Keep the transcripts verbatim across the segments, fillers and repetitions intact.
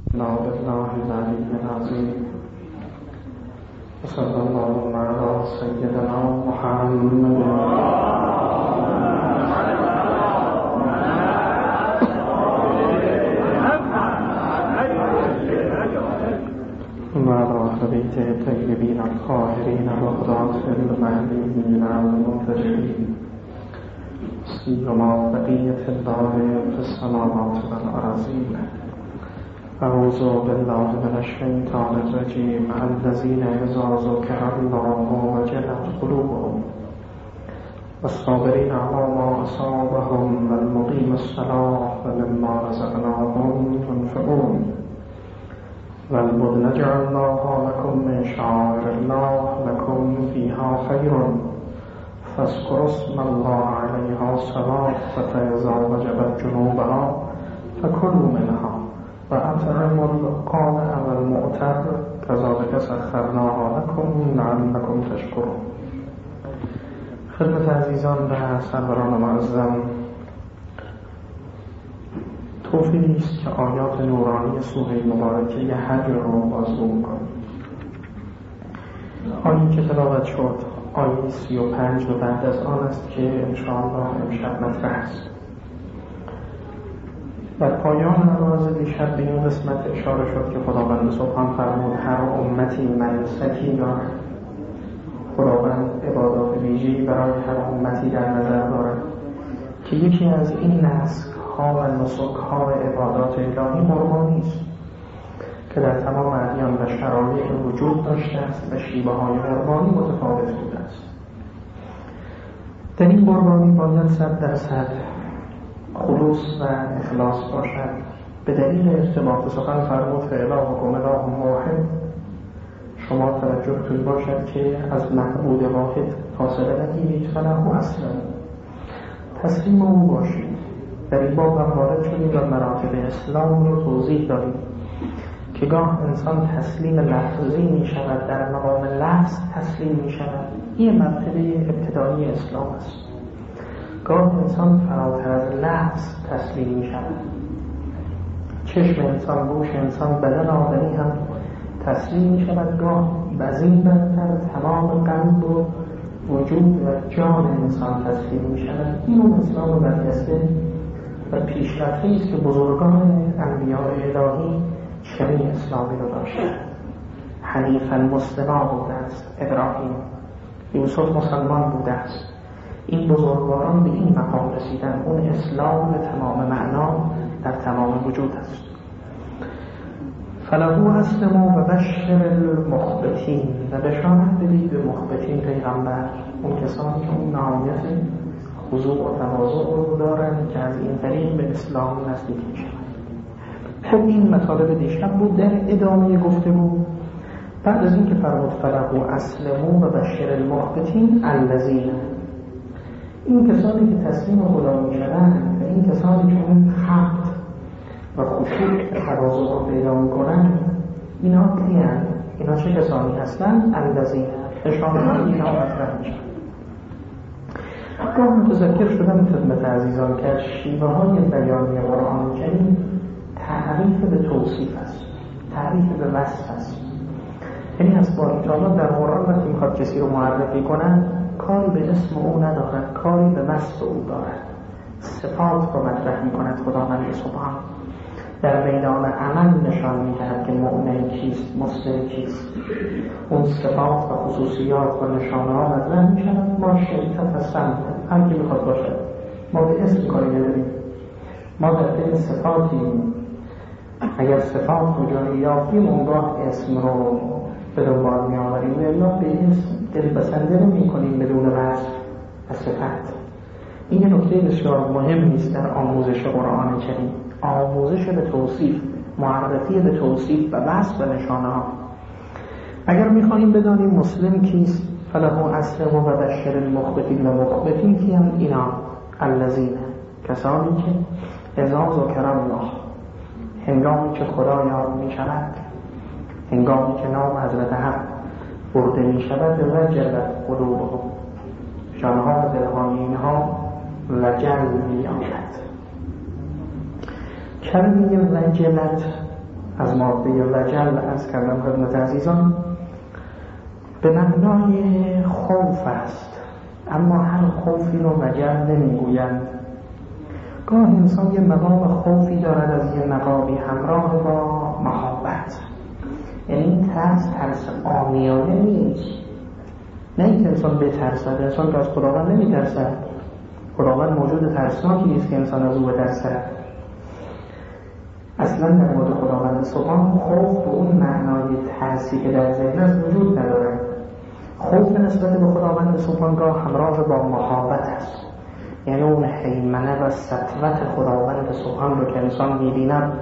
الله بالله العلي العظيم وصلى الله على سيدنا محمد وعلى أهل بيته الطيبين الطاهرين الأخيار المهديين المنتجبين سيما بقية الله في السماوات والأراضين. أعوذ بالله من الشيطان الرجيم الذين إذا ذكر الله وجلت قلوبهم والصابرين على ما أصابهم والمقيم الصلاة ومما رزقناهم ينفقون والبدن جعلناها لكم من شعائر الله لكم فيها خير فاذكروا اسم الله عليها صلاة فإذا وجبت جنوبها فكلوا منها وأطعموا القانع والمعتر كذلك سخرناها لكم لعلكم تشكرون. خدمت عزیزان و سروران معظم، توفیقی است که آیات نورانی سوره مبارکه حج رو بازگو می‌کنیم. آیه که تلاوت شد آیه سی و پنج و بعد از آن است که انشاءالله امشب مطرح است. در پایان نماز دیشب به این قسمت اشاره شد که خداوند سبحان فرمود هر امتی منسکی دارد. خداوند عبادات ویژه‌ای برای هر امتی در نظر دارد که یکی از این نسک‌ها و نسک‌ها عبادات الهی قربانی است که در تمام ادیان و شرایع وجود داشته است و شیوه‌های قربانی متفاوت بوده است. در این قربانی باید صد درصد خلوص و اخلاص باشد. به دلیل ارتباط سخن فرمود فالهکم اله واحد، شما توجهتون باشد که از معبود واحد فاصله نگیرید. فله اسلم، تسلیم او باشید. در این باب هم وارد شدیم و مراتب اسلام رو توضیح دادیم که گاه انسان تسلیم لفظی می شود، در مقام لفظ تسلیم می شود. این مرتبه ابتدایی اسلام است. گاه انسان فراتر از لفظ تسلیم می شود. چشم انسان، گوش انسان، بدن آدمی هم تسلیم می شود. گاه بزین برتر تمام قلب و وجود و جان انسان تسلیم می شود. این اون اسلام و برجسته و پیشرفته است که بزرگان انبیاء الهی چنین اسلامی رو داشتند. حنیفاً مسلما بوده است ابراهیم، یوسف مسلمان بوده است. این بزرگواران به این مقام رسیدن. اون اسلام به تمام معنا در تمام وجود است. فلهو اسلموا و بشر المخبتین، و بشارت بدید به مخبتین پیغمبر، اون کسانی که اون نهایت خضوع و تواضع رو دارن که از این طریق به اسلام نزدیک میشن. خب این مطالب دیشب بود. در ادامه گفتگو بعد از این که فرمود فلهو اسلموا و بشر المخبتین الذین، این کسانی که تسلیم خدا میشن و این کسانی که اون خبت و خشوع تواضع رو پیدا میکنن، اینا کیان؟ اینا چه کسانی هستن؟ الذین، اشاره اینا مطرح میشن. گاه متذکر شدم خدمت عزیزان که شیوه های بیانی قرآن کریم تعریف به توصیف است، تعریف به وصف است. یعنی از باری در قرآن وقتی میخواد کسی رو معرفی کنن کاری به اسم او ندارد، کاری به وصف او دارد. صفات رو مطرح میکند خداوند سبحان. در میدان عمل نشان میدهد که مؤمن کیست، مسلم کیست. اون صفات و خصوصیات و نشانه ها مطرح میشود. ما شیطت و سمت هم که میخواد باشد ما به اسم کاری نداریم. ما در دل صفاتیم. اگر صفات رو جایی یافتیم اونگاه اسم رو به دنبال میآوریم و یا به اسم دلبسنده رو میکنیم بدون وصف و صفت. این یه نکته بسیار مهم نیست در آموزش قرآن کریم. آموزش به توصیف، معرفی به توصیف و وصف و نشانه ها. اگر میخواهیم بدانیم مسلم کیست، فلهو اسلموا و بشر المخبتین، و مخبتین کیند؟ اینا الذین، کسانی که اذا ذکر الله، هنگامی که خدا یاد میشود، هنگامی که نام حضرت حق برده میشود، وجلت قلوبهم، جانها و دلهای اینها وجل میآید. کلمه وجلت از ماده وجل از کردم خدمت عزیزان به معنای خوف است، اما هر خوفی رو وجل نمیگویند. گاه انسان یه مقام خوفی دارد از یه مقامی همراه با محبت، یعنی این ترس ترس عامیانه نیست، نه اینکه انسان بترسد. انسان که از خداوند نمیترسد، خداوند موجود ترسناکی نیست که انسان از او بترسد. اصلا در مورد خداوند سبحان خوف به اون معنای ترسی که در ذهن است وجود ندارد. خوف نسبت به خداوند سبحان گاه همراه با محبت است، یعنی اون هیمنه و سطوت خداوند سبحان رو که انسان می‌بیند،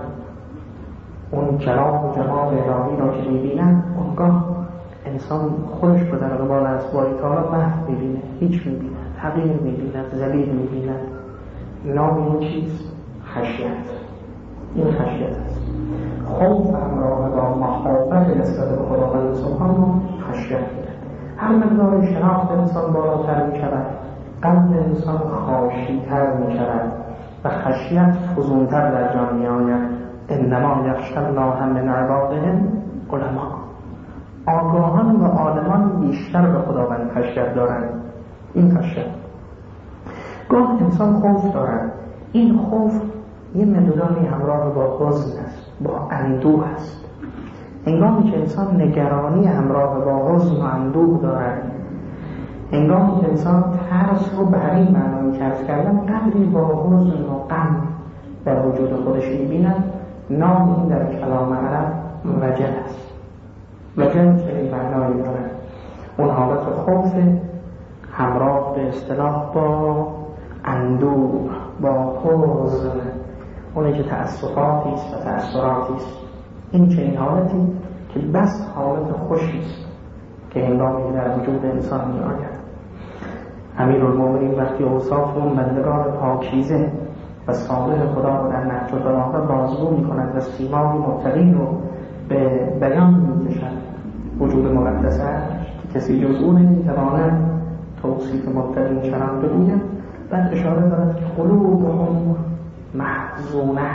اون جلال و جمال الهی رو که می‌بیند، اونگاه انسان خودش رو در قبال اسبای تعالی محو می‌بینه، هیچ می‌بیند، حقیر می‌بیند، ذلیل می‌بیند. نام این چیز خشیت، این خشیت است. خوف همراه با محبت نسبت به خداوند سبحان رو خشیت می‌دهد. هر مقدار شناخت انسان بالاتر می‌شود، قلب انسان خاشی‌تر می‌شود و خشیت فزون‌تر در جان می‌آید. انما یخشی الله من عبادهم علما. آگاهان و عالمان بیشتر به خداوند خشیت دارند. این خشیت گاه انسان خوف دارد، این خوف یه مقداری همراه با حزن است، با اندوه است. هنگامی که انسان نگرانی همراه با حزن و اندوه دارد، هنگامی که انسان ترس رو به همین معنی کسب کردن قدری با حزن و غم در وجود خودش می‌بیند، نام این در کلام عرب وجل است. وجل که این معنایی دارد، اون حالت خوف همراه به اصطلاح با اندوه، با حزن، اونی که تأسفاتی است و تأثیراتی است. این چنین حالتی که بس حالت خوشی است که هنگامی در وجود انسان می آید. امیرالمومنین وقتی اوصاف اون بندگان پاکیزه و صالح خدا رو در نهج البلاغه بازگو می کند و سیمای متقین رو به بیان می کشد، وجود مقدسه که کسی جز او نمی تواند توصیف متقین چنان بگوید. بعد اشاره دارد که قلوبهم محزونه،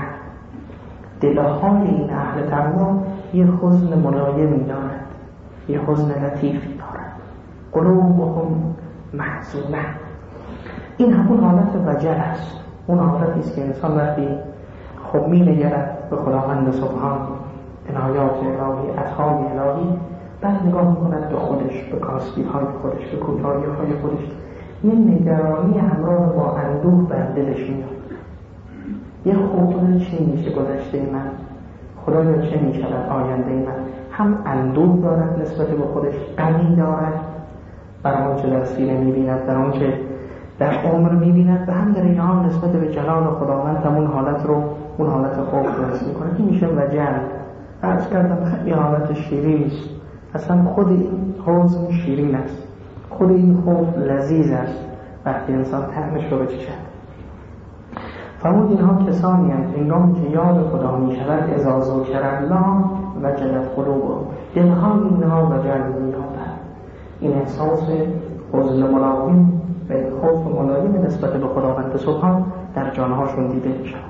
دلهای این اهل تقوا یه حزن ملایمی دارد، یه حزن لطیفی دارد. قلوبهم محزونه، این همون حالت وجل است. اون حالتی است که انسان وقتی خب می نگرد به خداوند سبحان، عنایات الهی، عطای الهی، بعد نگاه میکند به خودش، به کاسبی های خودش، به کوتاهی های خودش، یه نگرانی همراه با اندوه بر دلش میاد. یه خدا چی میشه گذشته من، خدا چه میشود آینده من. هم اندوه دارد نسبت به خودش، غمی دارد بر آنچه در سینه میبیند، در آنچه در عمر میبیند، و هم در این حال نسبت به جلال خداوند هم اون حالت رو، اون حالت خوف رو حس میکنه. این میشه وجل. عرض کردم خیلی حالت شیرین است، اصلا خود این حزن شیرین است، خود این خوف لذیذ است وقتی انسان طعمش رو بچشد. فرمود اینها کسانی هستند هنگامی که یاد خدا می شود، اذا ذکر الله وجلت قلوبهم، دلها اینها وجل می یابد. این احساس حزن ملایم و خوف ملایم نسبت به خداوند سبحان در جانهاشون دیده می شود.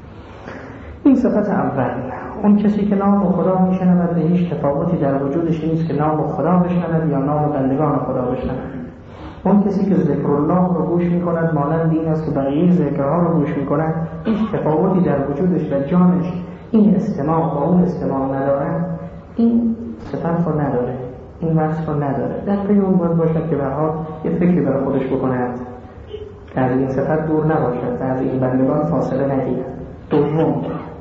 این صفت اول. اون کسی که نام خدا می شنود به هیچ تفاوتی در وجودش نیست که نام خدا بشنود یا نام بندگان خدا بشنود. اون کسی که ذکر الله رو گوش می کند مانند این است که بقیه ذکرها رو گوش می کند، هیچ تفاوتی در وجودش و جانش این استماع با اون استماع ندارد، این صفت رو نداره، این وصف رو نداره. در پی اون باید باشد که برها یه فکری برای خودش بکند که از این صفت دور نباشد، از این بندگان فاصله نگیرد. دوم،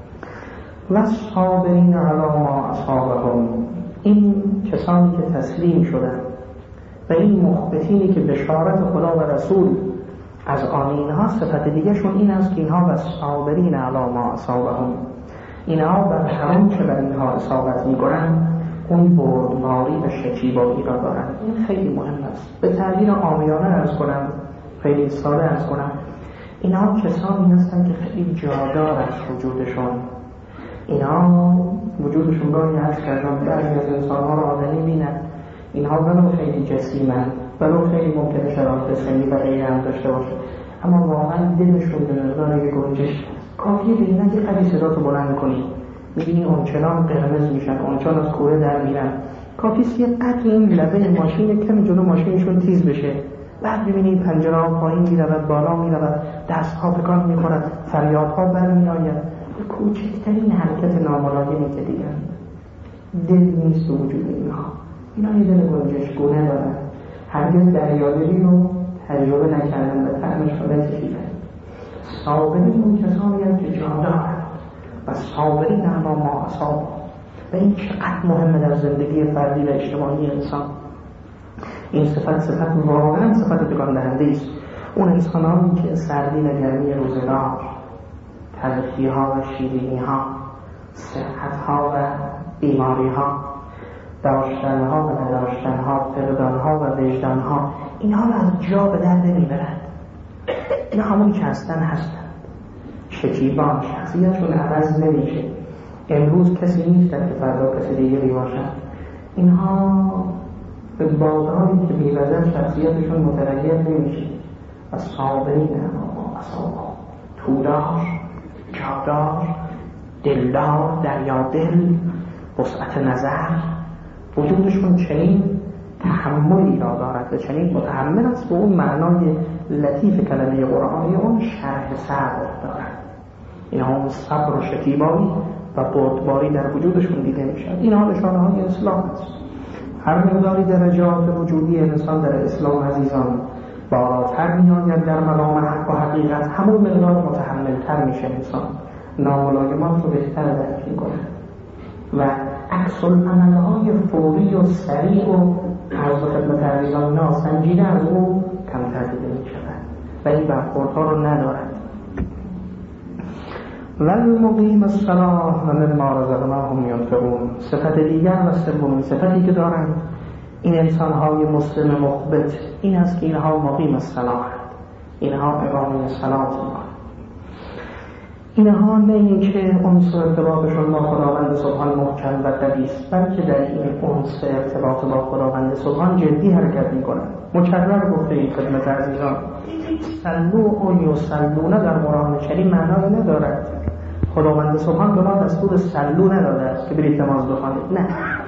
والصابرین علی ما اصابهم، این کسانی که تسلیم شدند و این مخبتینی که بشارت خدا و رسول از آن اینها، صفت دیگه شون این است که اینها والصابرین علی ما اصابهم، اینها بر هر چه بر اینها اصابت می‌کنند اون بردباری و شکیبایی را دارند. این خیلی مهم است. به تعبیر عامیانه عرض کنم، خیلی ساده عرض کنم، اینها کسانی هستند که خیلی جادار است وجودشون. اینها وجودشون گاهی هست کردن بعضی از انسان‌ها را آدمی بیند، اینها ولو خیلی جسیمند، ولو خیلی ممکنه شرایط سنی و غیره هم داشته باشه، اما واقعا دلشون به مقدار یک گنجش کافیه به اینا یه قدری صدا تو بلند کنی، میبینی اونچنان قرمز میشن، اونچنان از کوره در میرن. کافیست یه قدر این لبه ماشین کمی جلو ماشینشون تیز بشه، بعد ببینید پنجره ها پایین میرود، بالا میرود، دست ها تکان میخورد، فریادها برمیآید. کوچکترین حرکت ناملایمی که دیگر دل نیست وجود اینها. اینا یه دل گنجشگونه دارن، هرگز دریادلی رو تجربه نکردن و طعمش رو نچشیدن. صابرین اون کسانی هم که جا دارن و صابرین اما ما اصاب. و این چقدر مهمه در زندگی فردی و اجتماعی انسان. این صفت صفت واقعا صفت تکان دهنده است. اون انسانانی که سردی و گرمی روزگار، تلخی ها و شیرینی ها، صحت ها و بیماری ها، داشتن ها و نداشتن ها، فقدان ها و وجدان ها، اینها رو از جا به در نمیبرند. اینا همونی که هستن هستن، شکیبان، شخصیتشون عوض نمیشه. امروز کسی نیستن که فردا کسی دیگری باشن. اینها به بازاری که می‌وزن شخصیتشون متغیر نمیشه. و صابرین اما اصابا، تودار، جادار، دلدار، دریا دل، وسعت نظر، وجودشون چنین تحملی را دارد و چنین متحمل است به اون معنای لطیف کلمه قرآنی، اون شرح صبر دارد. اینها اون صبر و شکیبایی و بردباری در وجودشون دیده میشد. اینها نشانه های اسلام است. هر مقداری درجات وجودی انسان در اسلام عزیزان بالاتر میآید در مقام حق و حقیقت، همون مقدار متحملتر میشه انسان، ناملایمات رو بهتر درک میکنه و عکس العمل‌های فوری و سریع و عرض خدمت عزیزان ناسنجیده از او کمتر دیده میشود و این برخوردها رو ندارد. والمقیم الصلاة و مما رزقناهم ينفقون. صفت دیگر و سومین صفتی که دارند این انسان‌های مسلم مخبت این است که اینها مقیم الصلاة، اینها اقامه صلات می‌کنند. اینها نه اینکه انس ارتباطشون با خداوند سبحان محکم و قوی است، بلکه در این انس ارتباط با خداوند سبحان جدی حرکت می‌کنند. مکرر گفته این خدمت عزیزان، صلو و یصلون در قرآن کریم معنی ندارد. خداوند سبحان به ما دستور صلو نداده است که برید نماز بخوانید. نه،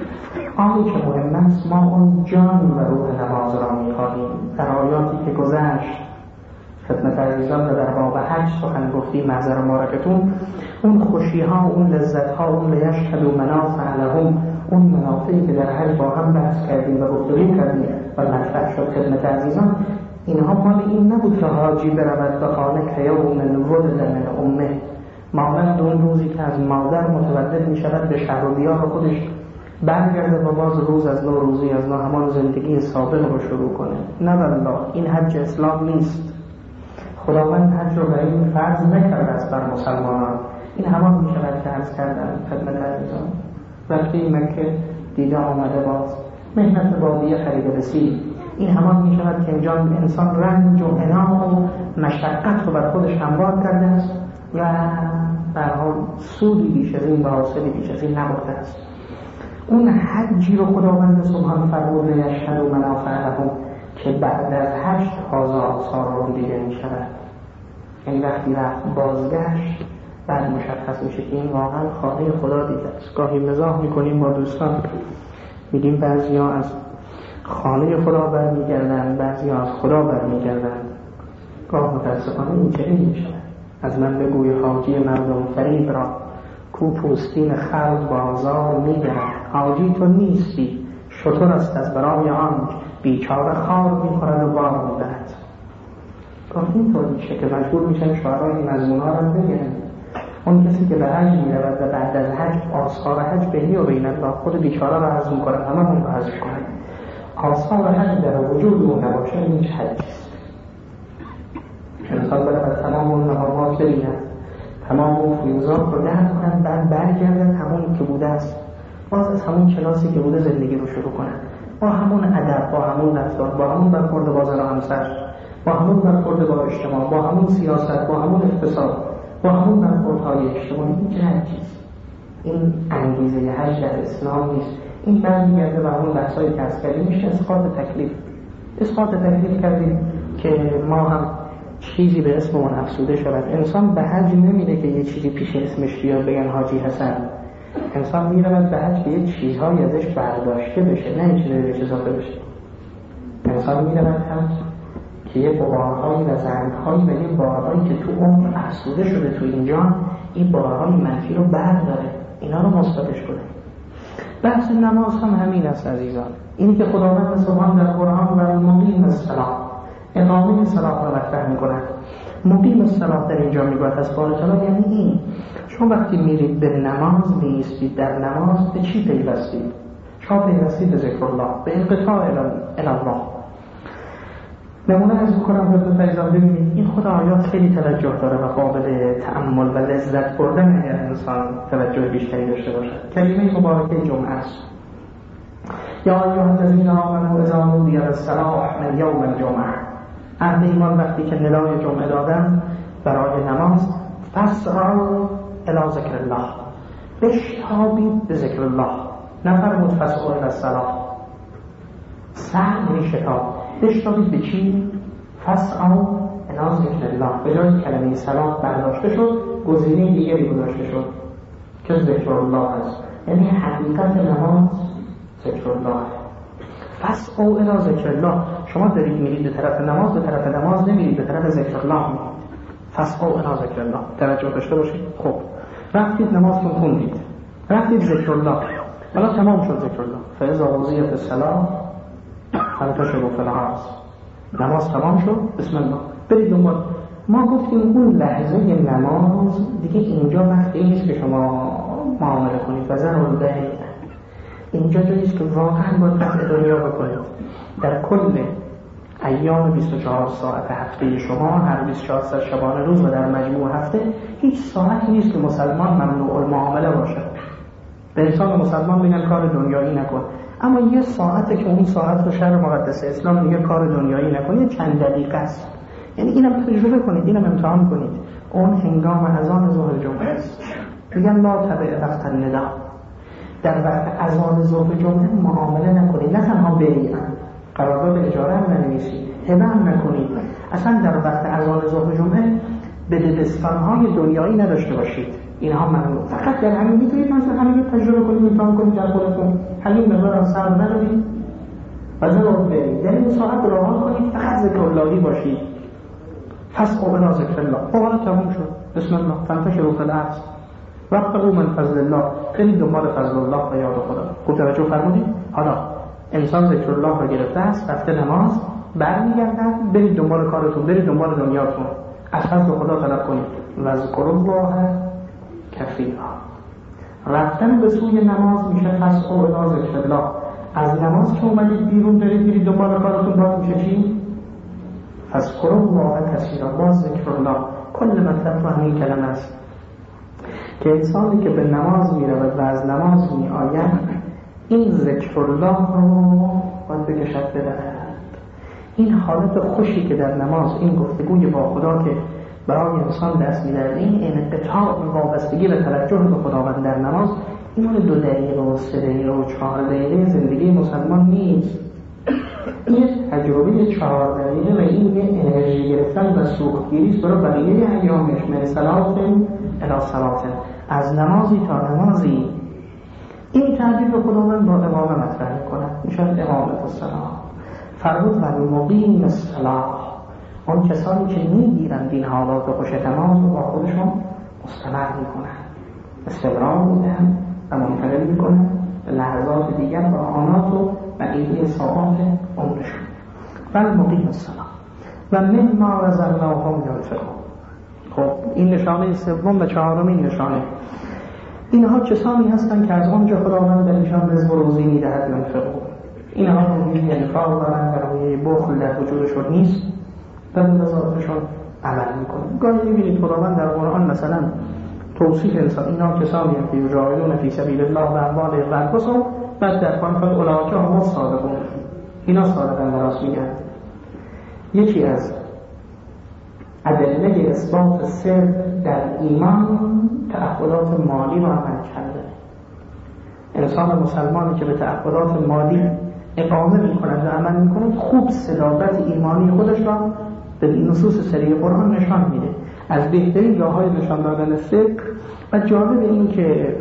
آنی که مهم است ما اون جان و روح نماز را می‌خواهیم. در آیاتی که گذشت خدمت عزیزان در باب حج سخن گفتیم، محضر مبارکتون، اون خوشی ها، اون لذت ها، اون لیشهدوا منافع لهم، اون منافعی که در حج با هم بحث کردیم و گفتگو کردیم و مطرح شد خدمت عزیزان، اینها مال این نبود که حاجی برود به خانه که یوم ولد من امه، مانند اون روزی که از مادر متولد می شود به شهر و دیار خودش برگرده و باز روز از نو روزی از نو همان زندگی سابق رو شروع کنه. نه والله، این حج اسلام نیست. خداوند حج رو برای این فرض نکرده است بر مسلمانان. این همان می شود که عرض کردن خدمت عزیزان، وقتی مکه دیده آمده باز مهنت بادیه خرید رسید، این همان می شود که اینجا انسان رنج و عناء و مشقت رو بر خودش هموار کرده است و در حال سودی بیش از این و حاصلی بیش از این نبرده است. اون حجی رو خداوند سبحان فرموده یشهدوا منافع لهم که بعد از حج تازه آثار رو دیده می شود. یعنی وقتی رفت بازگشت بعد مشخص میشه که این واقعا خانه خدا دیده است. گاهی مزاح میکنیم با دوستان، میگیم بعضی ها از خانه خدا برمیگردن، بعضی ها از خدا برمیگردن. گاه متاسفانه این چنین میشه. از من بگوی حاجی مردم فریب را کو پوستین خلق بازار میبرد، حاجی تو نیستی شطور است از برای آنک بیچاره خار میخورد و بار میبرد. گاه اینطور میشه که مجبور میشن شعرهای این مضمونها رو بگن. اون کسی که به حج میرود و بعد از حج آثار حج بینی و بین الله خود بیچاره رو حذف میکنن، همه اون رو حذف کنن. آثار حج در وجود اون نباشه این حج است. انسان باید تمام اون نهارات ببینن، تمام اون فیوزات رو درک کنن، بعد برگردن همون که بوده است، باز از همون کلاسی که بوده زندگی رو شروع کنن، با همون ادب، با همون رفتار، با همون برخورد با زن و همسر، با همون برخورد با اجتماع، با همون سیاست، با همون اقتصاد، با همون برخوردهای اجتماعی. این چه چیز؟ این انگیزه حج در اسلام نیست. این برمیگرده به همون بحثایی که از کردیم، میشه اسقاط تکلیف. اسقاط تکلیف کردیم که ما هم چیزی به اسم اون افسوده شود. انسان به حج نمیده که یه چیزی پیش اسمش بیاد بگن حاجی حسن، انسان میرود به حج که یه چیزهایی ازش برداشته بشه، نه یه چیزی بهش اضافه بشه. انسان میرود حج که یه بارهایی و زنگهایی و یه بارهایی که تو اون افسوده شده تو اینجا، این بارهای منفی رو برداره، اینا رو مثبتش کنه. بحث نماز هم همین است عزیزان. اینی که خداوند سبحان در قرآن و مقیم الصلاة، اقامه صلاة رو مطرح می‌کند. مقیم الصلاة در اینجا میگوید از بار تعالی، یعنی این شما وقتی میرید به نماز میایستید، در نماز به چی پیوستید؟ شما پیوستید به ذکر الله، به انقطاع الی الله. نمونه از میکنم خدمت عزیزان ببینید این خود آیات خیلی توجه داره و قابل تأمل و لذت بردن اگر انسان توجه بیشتری داشته باشد. کلمه مبارکه جمعه است. یا ایها الذین آمنوا اذا نودی للصلاة من یوم الجمعه. اهل ایمان وقتی که ندای جمعه دادن برای نماز، فاسعوا الی ذکر الله، بشتابید به ذکر الله. نفرمود فاسعوا الی الصلاة، سعی یعنی شتاب. بشتابید به چی؟ فاسعوا الی ذکر الله. به جای کلمه صلاة برداشته شد، گزینه دیگری گذاشته شد که ذکر الله است. یعنی حقیقت نماز ذکر الله. فاسعوا الی ذکر الله. شما دارید میرید به طرف نماز، به طرف نماز نمیرید، به طرف ذکر الله میرید. فاسعوا الی ذکر الله. توجه داشته باشید. خب رفتید نمازتون خوندید، رفتید ذکر الله، حالا تمام شد ذکر الله. فاذا قضیت الصلاة فانتشروا فی الارض. نماز تمام شد، بسم الله، برید دنبال. ما گفتیم اون لحظه نماز دیگه اینجا وقتی نیست که شما معامله کنید و ذرا رو دهید. اینجا جاییست که واقعا باید قطع دنیا بکنید. در کل ایام بیست و چهار ساعت هفته شما، هر بیست و چهار ساعت شبانه روز و در مجموع هفته، هیچ ساعتی نیست که مسلمان ممنوع المعامله باشه. به انسان مسلمان میگن کار دنیایی نکن، اما یه ساعته که اون ساعت رو شرع مقدس اسلام میگه کار دنیایی نکن، یه چند دقیقه است. یعنی اینم تجربه کنید، اینم امتحان کنید. اون هنگام اذان ظهر جمعه است. میگن لا تبع وقت النداء. در وقت اذان ظهر جمعه معامله نکنید، نه تنها بیعا، قرارداد اجاره هم ننویسید، هبه هم نکنید. اصلا در وقت اذان ظهر جمعه بدبستان‌های دنیایی نداشته باشید. اینها ممنوع. فقط در همین میتونید مثلا همین تجربه کنید، امتحان کنید در خودتون. همین مقدار هم سر ندارید و ضرور برید. در این ساعت راحت کنید، فقط ذکر اللهی باشید. فاسعوا الی ذکر الله. حالا تموم شد. بسم الله. فانتشروا فی الارض وابتغوا من فضل الله. برید دنبال فضل الله و یاد خدا. خوب توجه فرمودید؟ حالا انسان ذکر الله رو گرفته است، رفته نماز، برمیگردن، برید دنبال کارتون، برید دنبال دنیاتون. از فضل خدا طلب کنید. و ذکر الله کثیرا. رفتن به سوی نماز میشه فاسعوا الی ذکر الله. از نماز که اومدید بیرون دارید میرید دنبال کارتون، باز میشه چی؟ فاذکروا الله کثیرا. باز ذکر الله. کل مطلب تو همین کلمه است که انسانی که به نماز میرود و از نماز میآید، این ذکر الله رو باید بکشد ببرد. این حالت خوشی که در نماز، این گفتگوی با خدا که برای انسان دست می‌دهد، این انقطاع و وابستگی و توجه به خداوند در نماز، این مال دو دقیقه و سه دقیقه و چهار دقیقه زندگی مسلمان نیست. این تجربه چهار دقیقه و این یه انرژی گرفتن و سوختگیری است برای بقیه ایامش. من صلات الی صلات، از نمازی تا نمازی. این تعبیر به خداوند با امامه مطرح می‌کند، میشد امامه الصلاة. فرمود و مقیم الصلاة، اون کسانی که میگیرند این حالات و خوش نماز رو با خودشون مستمر میکنن، استمرار میدن و منتقل میکنن لحظات دیگر و آنات و بقیه ساعات عمرشون. و مقیم الصلاة و مما رزقناهم ينفقون. خب این نشانه سوم و چهارمین نشانه، اینها کسانی هستند که از آنجا خداوند درشان رزق و روزی میدهد ینفقون. اینها روی انفاق دارند و روی بخل در وجودشون نیست و به نظارتشون عمل میکنند. گاهی میبینید خداوند در قرآن مثلا توصیف انسان، اینا کسانی هم که یجاهدون فی سبیل الله و اموالهم و انفسهم، بعد در قرآن فرمود اولئک هم الصادقون، اینا صادقن و راست میگن. یکی از ادله اثبات صدق در ایمان تعهدات مالی رو عمل کرده. انسان مسلمانی که به تعهدات مالی اقامه میکند و عمل میکند، خوب صلابت ایمانی خودش را به نصوص صریح قرآن نشان میده. از بهترین راه‌های نشان دادن صدق و جالب این که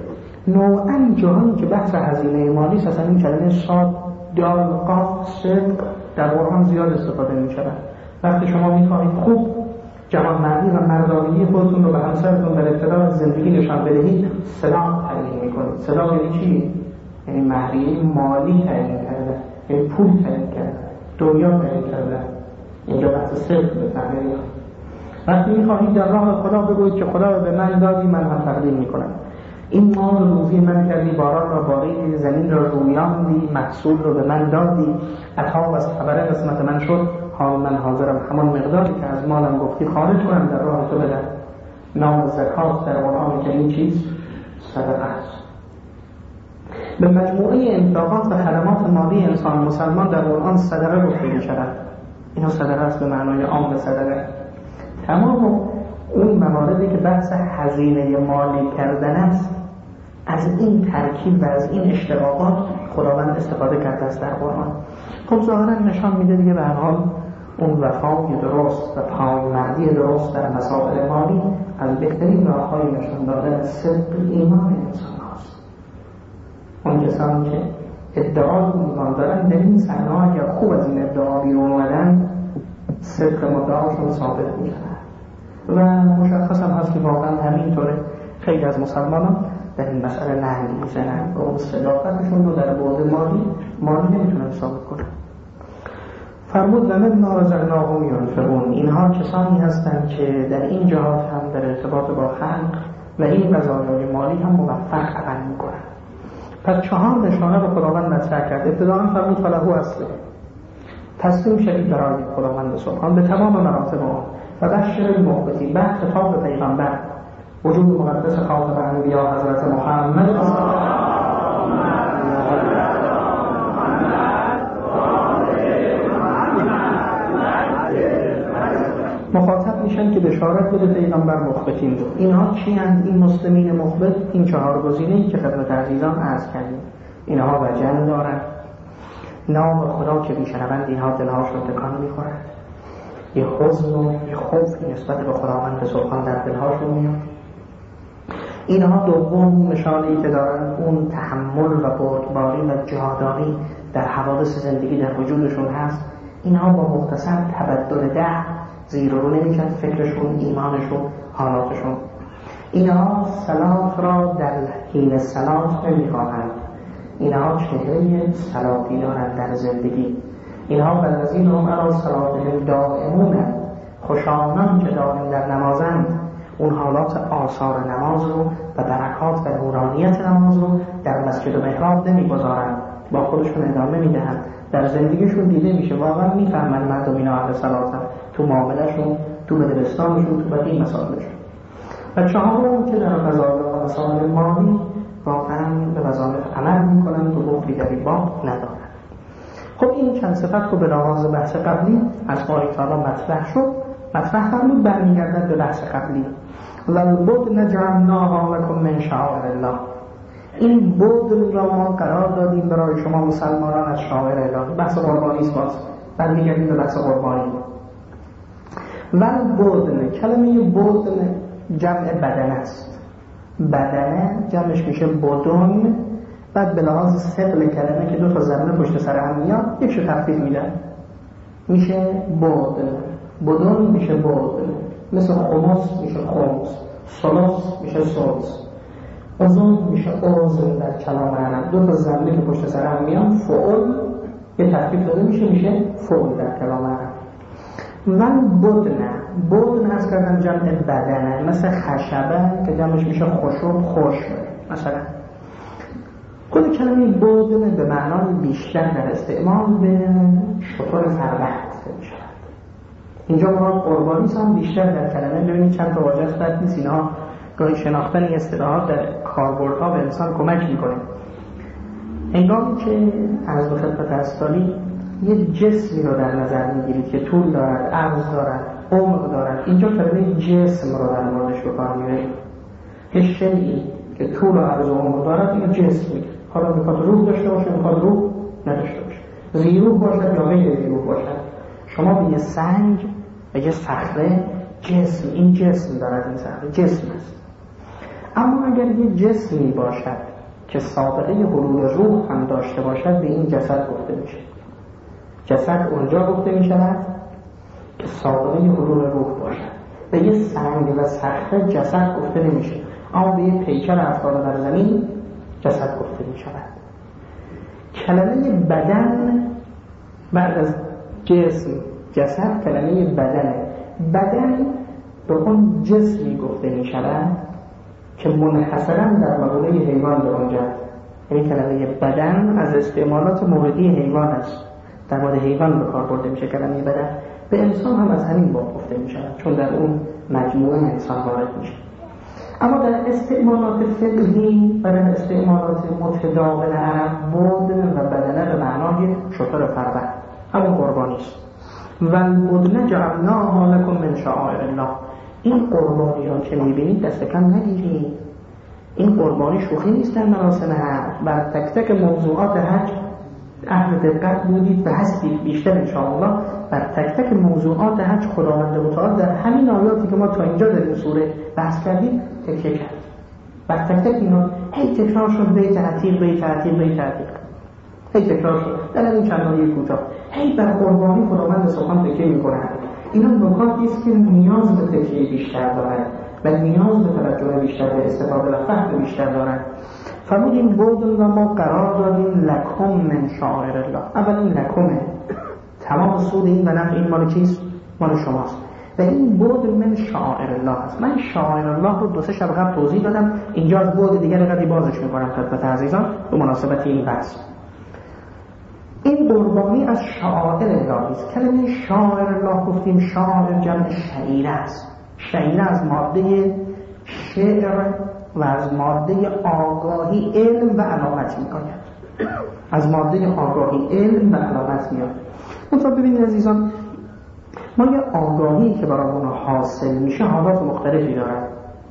نوعاً جاهایی که بحث هزینه مالی است، اصلا این کلمه صاد دال قاف صدق در قرآن زیاد استفاده می شود. وقتی شما می خواهید خوب جوانمردی و مردانگی خودتون رو به همسرتون در ابتدا زندگی نشان بدهید، سلاح تعیین می کنید. سلاح یعنی چی؟ یعنی مهریه مالی تعیین کرده، یعنی پول تعیین کرده، دنیا تعیین کرده. اینجا بحث صدق به تعیین. وقتی می خواهید در راه خدا بگویید که خدا به من دادی، من هم تقدیم می کنم. این مال روزی من کردی، باران را باریدی، زمین را رویاندی، محصول رو به من دادی، عطا و از خبره قسمت من شد، حال من حاضرم همان مقداری که از مالم گفتی خارج کنم در راه تو بدم. نام زکات در قرآن کریم چیست؟ صدقه است. به مجموعه انفاقات و خدمات مالی انسان مسلمان در قرآن صدقه گفته می شود. اینا صدقه است به معنای عام صدقه. تمام اون مواردی که بحث هزینه مالی کردن است، از این ترکیب و از این اشتراکات خداوند استفاده کرده است در قرآن. خب ظاهرا نشان میده دیگه به هر حال اون وفای درست و پایمردی درست در مسائل مالی از بهترین راههای نشان دادن صدق ایمان انسان هاست. اون کسانی که ادعای ایمان دارن در این صحنه‌ها اگر خوب از این ادعا بیرون اومدن، صدق مدعاشون ثابت میشن و مشخص هم هست که واقعا همینطوره. خیلی از مسلمانان در این مسئله نهی میزنن و اون صداقتشون رو در بعد مالی مالی نمیتونن ثابت کنن. فرمود و مما رزقناهم ینفقون، اینها کسانی هستند که در این جهات هم در ارتباط با خلق و این وظایف مالی هم موفق عمل میکنن. پس چهار نشانه رو خداوند مطرح کرد. ابتداء فرمود فلهو اصله، تسلیم شدید برای خداوند سبحان به تمام مراتب آن و بشر المخبتین. بعد خطاب به پیغمبر وجود مقدس خاتم انبیا حضرت محمد مخاطب میشن که بشارت بده پیغمبر مخبتین رو. اینها چی هستند این مسلمین مخبت؟ این چهار گزینه‌ای که خدمت عزیزان عرض کردیم. اینها وجل دارن، نام خدا که میشنوند اینها دلهاشون تکان میخورد، یه حزن و یه خوفی نسبت به خداوند سبحان در دلهاشون میاد. اینها دوم نشانه‌ای که دارن اون تحمل و بردباری و جهاداری در حوادث زندگی در وجودشون هست. اینها با مختصر تبدل ده زیر و رو نمیشن فکرشون، ایمانشون، حالاتشون. اینها صلات را در حین صلات نمیخواهند. اینها چهره صلاتی دارند در زندگی. اینها والذین هم علی صلاتهم دائمون، خوشانان که دائم در نمازند، اون حالات آثار نماز رو و برکات و نورانیت نماز رو در مسجد و محراب نمیگذارند، با خودشون ادامه میدهند. در زندگیشون دیده میشه، واقعا میفهمن مردم اینا اهل صلاتن، تو معاملهشون، تو مدرستانشون، تو بقیه مسائلشون. و چهارم که در وظایف و مسائل مالی واقعا به وظایف عمل میکنن و بخلی در این باب ندارن. خب این چند صفت رو به لحاظ بحث قبلی از باری تعالی مطرح شد. مطرح فرمود برمیگردد به بحث قبلی. والبدن جعلناها لکم من شعائر الله. این بدن را ما قرار دادیم برای شما مسلمانان از شعائر الله. بحث قربانی است. باز برمیگردیم به بحث قربانی. والبدن، کلمه بدن جمع بدن است. بدنه جمعش میشه بدن. بعد به لحاظ ثقل کلمه که دو تا ضمیر پشت سر هم میاد یکشو تخفیف میدن میشه بدن. بدن میشه بدن. مثل خمس میشه خمس، ثلث میشه ثلث، عضو میشه عضو در کلام عرب. دو تا ضمیر که پشت سر هم میاد فعل یه تخفیف داده میشه میشه فعل در کلام عرب. من بدنه، بدن هست کردن جمع بدنه، مثل خشبه که جمعش میشه خشب خوش. مثلا خود کلمه بدن به معنای بیشتر در استعمال به شطور فربخت میشه. اینجا مراد قربانی هم بیشتر در کلمه. ببینید چند تا واژه است بد نیست، اینها گاهی شناختن اصطلاحات در کاربردها به انسان کمک میکنه. هنگامی که عرض به خدمت هستانی یه جسمی رو در نظر میگیرید که طول دارد، عرض دارد، عمق دارد، اینجا کلمه جسم رو در موردش به کار میبرید. یه شیئی که طول و عرض و عمق دارد اینو جسم میگه. حالا میخواد روح داشته باشه، میخواد روح نداشته باشه، زیروح باشد یا غیر زیروح باشد. شما به یه سنگ و یه صخره جسم، این جسم دارد، این صخره جسم است. اما اگر یه جسمی باشد که سابقه حلول روح هم داشته باشد به این جسد گفته میشه. جسد اونجا گفته میشود که سابقه حلول روح باشد. به یه سنگ و صخره جسد گفته نمیشه، اما به یه پیکر افتاده بر زمین جسد گفته میشود. کلمه بدن بعد از جسم جسد کلمه بدنه. بدن به اون جسمی گفته میشود که منحصراً در مقوله حیوان درنجد. یعنی کلمه بدن از استعمالات موردی حیوان است، در مورد حیوان به کار برده میشه کلمه بدن. به انسان هم از همین باب گفته میشود چون در اون مجموعه انسان وارد میشه. اما در استعمالات فقهی و در استعمالات متداول عرب بود و بدنه به معنای شتر فربه همون قربانی است. و البدن جعلناها لکم من شعائر الله. این قربانی ها که میبینید دست کم نگیرید. این قربانی شوخی نیست در مراسم حج. بر تک تک موضوعات حج اهل دقت بودید و هستید بیشتر انشاءالله. بر تک تک موضوعات حج خداوند متعال در همین آیاتی که ما تا اینجا در این سوره بحث کردیم تکیه کرد. بر تک تک اینا هی تکرار شد، بیت عتیق بیت عتیق بیت عتیق هی تکرار شد در این چند آیه کوتاه. هی بر قربانی خداوند سبحان تکیه میکنند. اینا نکاتی است که نیاز به تکیه بیشتر دارد و نیاز به توجه بیشتر به استفاده و فهم بیشتر دارد. فرمودیم بودن و ما قرار دادیم لکم من شعائر الله. اول این لکمه، تمام سود این و نفع این مال چیست؟ مال شماست. و این بود من شعائر الله است. من شعائر الله رو دو سه شب قبل توضیح دادم، اینجا از بود دیگر قدری بازش میکنم خدمت عزیزان به مناسبت این بحث. این قربانی از شعائر الله است. کلمه شعائر الله گفتیم شعائر جمع شعیره است. شعیره از ماده شعر و از ماده آگاهی علم و علامت میآید. از ماده آگاهی علم و علامت میاد. منطقه ببینید عزیزان، ما یه آگاهی که برامون حاصل میشه حالات مختلفی دارد.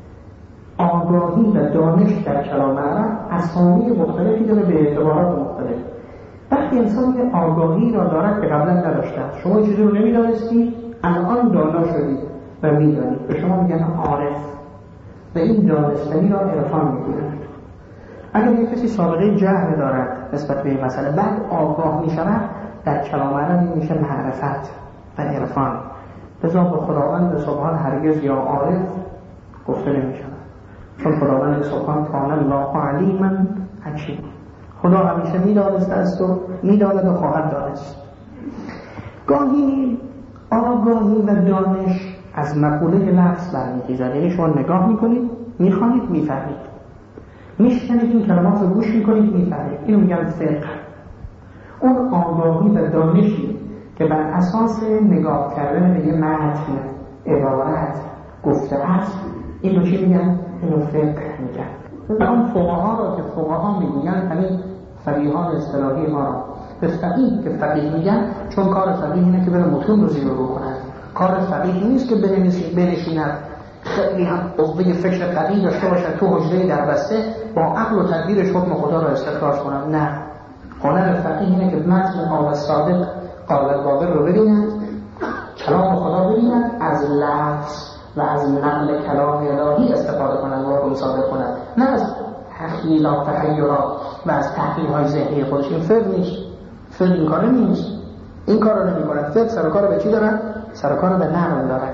آگاهی و دانش در کلام عرب اسامی مختلفی داره به اعتبارات مختلف. وقتی انسان یه آگاهی را دارد که قبلا نداشته، شما این چیزی رو نمیدانستی الان دانا شدید و میدانید، به شما میگن عارف و این دانستنی را عرفان میگویند. اگر یک کسی سابقه جهل دارد نسبت به این مسئله بعد آگاه میشود، در کلام عربی میشه معرفت و عرفان. لذا به خداوند سبحان هرگز یا عارف گفته نمیشود، چون خداوند سبحان کان الله علیما حکیما. خدا همیشه میدانسته است و میداند و خواهد دانست. گاهی آگاهی و دانش از مقوله لفظ برمیخیزد. یعنی شما نگاه میکنید، میخوانید، میفهمید، میشنید، این کلمات رو گوش میکنید، میفهمید. اینو میگن فقه. اون آگاهی و دانشی که بر اساس نگاه کردن به یه متن، عبارت، گفته است، این رو چی میگن؟ اینو فقه میگن. و اون فقها را که فقها میگن همین فقیهان اصطلاحی ما را به فقیه که فقیه میگن، چون کار فقیه اینه که بره متون رو زیر رو کنند. کار فقیه نیست که بنشیند خیلی هم قوه فکر فقیه داشته باشد تو حجره در بسته با عقل و تدبیرش حکم خدا را استخراج کنند. نه، هنر فقیه اینه که متن قول صادق قول باقر رو ببینند، کلام خدا ببینند، از لفظ و از نقل کلام الهی استفاده کنند و حکم صادق کنند، نه از تخیلات تخیلات و از تحقیق‌های ذهنی خودش. این فقه نیست. فقه این کار نیست. این کار رو نمی کنند. فقه سر کار به چی دارن؟ سر کار به نقل دارن.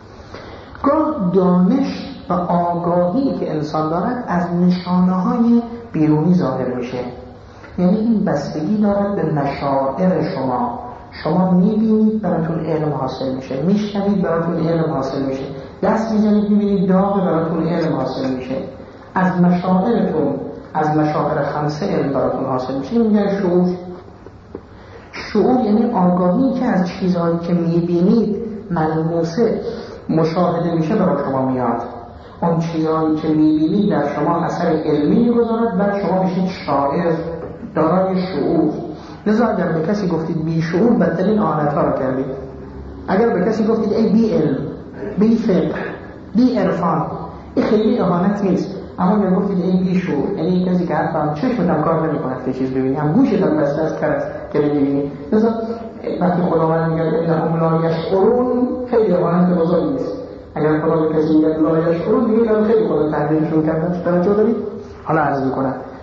گاه دانش و آگاهی که انسان دارد از نشانه‌های بیرونی ظاهر میشه. یعنی این بستگی دارد به مشاعر شما. شما میبینید براتون علم حاصل میشه، میشنوید براتون علم حاصل میشه، دست میزنید میبینید داغ براتون علم حاصل میشه. از مشاعرتون، از مشاعر خمسه علم براتون حاصل میشه. این میگن شعور. شعور یعنی آگاهی که از چیزهایی که میبینید ملموسه مشاهده میشه برای شما میاد. اون چیزهایی که میبینید در شما اثر علمی میگذارد، بعد شما میشید شاعر دارای شعور. لذا اگر به کسی گفتید بی شعور، بدترین آنتها را کردید. اگر به کسی گفتید ای بی علم، بی فقه، بی عرفان، این خیلی اهانت نیست. اما اگر گفتید ای بی شعور، یعنی این کسی که حرفم چشمتم کار نمی کند که چیز ببینی، هم گوشتم بسته از کرد که نمیبینی. لذا وقتی خداوند میگه انهم لا یشعرون، خیلی اهانت بزرگی نیست. اگر خدا به کسی میگه لا یشعرون، دیگه خیلی خدا تحلیلشون کردن. توجه دارید؟ حالا عرض میکنم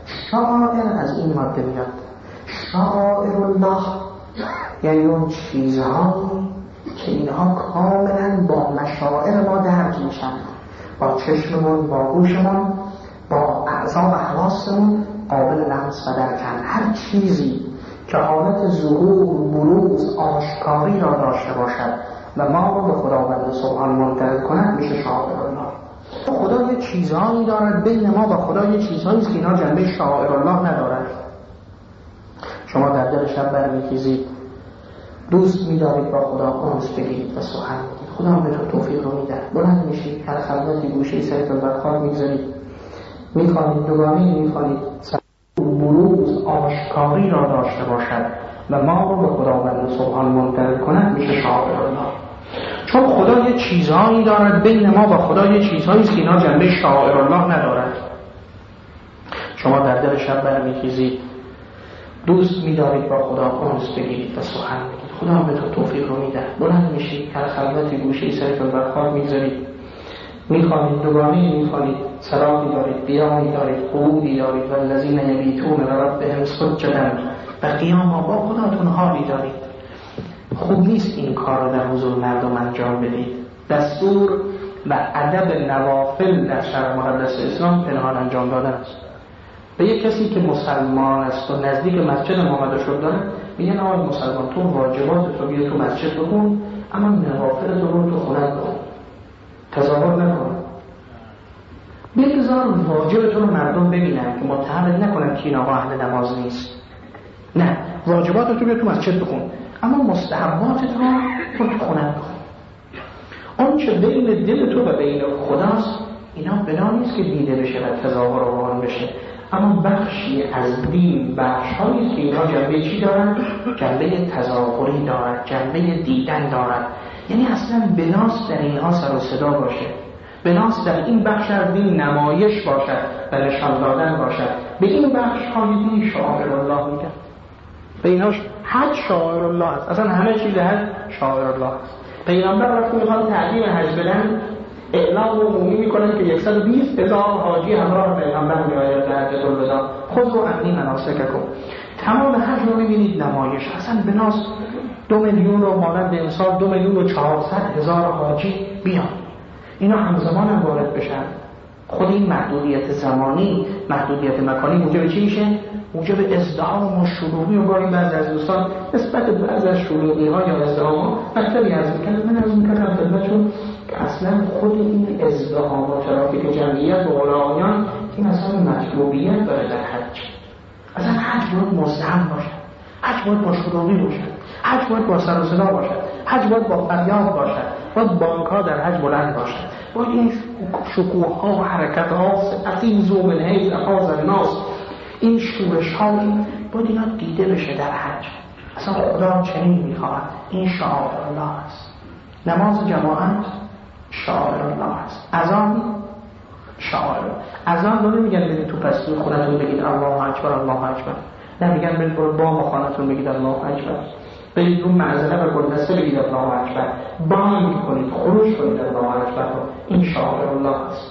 شعائر از این ماده میاد. شعائر الله یعنی اون چیزهایی که اینها کاملا با مشاعر ما درک میشن، با چشممون، با گوشمون، با اعضا و حواسمون قابل لمس و درکن. هر چیزی که حالت ظهور، بروز، آشکاری را داشته باشد و ما رو به خداوند سبحان منتقل کند میشه شعائر الله. خدا یه چیزهایی دارد بین ما و خدا، یه چیزهایی است که اینا جنبه شعائر الله ندارد. شما در دل شب برمیخیزید، دوست می‌دارید با خدا انس بگیرید و سخن بگید، خدا هم به تو توفیق رو میده. بلند میشید، هر خلوتی گوشه سرتون بر خاک میگذارید، میخوانید، دوگانه میخوانید، بروز آشکاری را داشته باشد و ما رو به خداوند سبحان منتقل کند میشه شعائر الله. چون خدا یه چیزهایی دارد بین ما و خدا، یه چیزهایی است که اینا جنبه شعائر الله ندارد. شما در دل شب برمیخیزید، دوست می‌دارید با خدا انس بگیرید و سخن بگید، خدا هم به تو توفیق رو میده. بلند میشید، هر خلوتی گوشه سرتون بر خاک میگذارید، میخوانید، دوگانه میخوانید، صلاتی دارید، قیامی دارید، قعودی دارید، والذین یبیتون لربهم سجدا، و قیام با خداتون حالی دارید. خوب نیست این کار رو در حضور مردم انجام بدید. دستور و ادب نوافل در شرع مقدس اسلام پنهان انجام دادن است. به یک کسی که مسلمان است و نزدیک مسجد محمد شد داره میگن آقای مسلمان، تو واجبات تو بیا تو مسجد بخون، اما نوافل تو رو تو خونه بخون، تظاهر نکن، بگذار واجب تو رو مردم ببینن که متحمل نکنن که این آقا اهل نماز نیست. نه، واجبات تو بیا تو مسجد بخون، اما مستحبات تو رو تو خونه بخون. اون چه بین دل تو و بین خداست اینا بنا نیست که دیده بشه و تظاهر و روان بشه، اما بخشی از دین بخش‌هایی است که اینا جنبه چی دارن؟ جنبه تظاهری دارد، جنبه دیدن دارد. یعنی اصلا بناس در اینها سر و صدا باشه، بناس در این بخش از دین نمایش باشد و نشان دادن باشد. به این بخش های دین شاعر الله میگن، به ایناش حج شاعر الله است. اصلا همه چیز حج شاعر الله است. پیغمبر وقتی میخواد تعلیم حج بدن اعلام عمومی میکنن که صد و بیست هزار حاجی همراه پیغمبر میآید در حجة الوداع، خذوا عنی مناسککم. تمام حج رو میبینید نمایش، اصلا بناس دو میلیون رو مانند امسال دو میلیون و چهارصد هزار حاجی بیان، اینا همزمان هم وارد بشن. خود این محدودیت زمانی، محدودیت مکانی موجب چی میشه؟ موجب ازدحام و شلوغی. و گاهی بعضی از دوستان نسبت به بعضی از شلوغی ها یا ازدحام ها مطلبی عرض میکنن، من عرض میکنم خدمتتون که اصلا خود این ازدحام و ترافیک جمعیت و غلامیان این اصلا مطلوبیت داره در حج. اصلا حج باید مزدحم باشد، حج باید با شلوغی باشد، حج باید با سر و صدا باشد، حج باید با فریاد باشد، باید بانک ها در حج بلند باشد، باید این شکوه ها و حرکت ها عقیز و من حیث احاظ الناس، این شورش ها باید اینا دیده بشه در حج. اصلا خدا چنین میخواهد. این شعائر الله است. نماز جماعت شعائر الله است. اذان شعائر، اذان رو نمیگن برید تو پستوی خونتون بگید الله اکبر الله اکبر، نمیگن برید برو بام خانتون بگید الله اکبر، برید رو معزله و گلدسته بگید الله اکبر، بانگ کنید، خروج کنید الله اکبر. این شعائر الله است.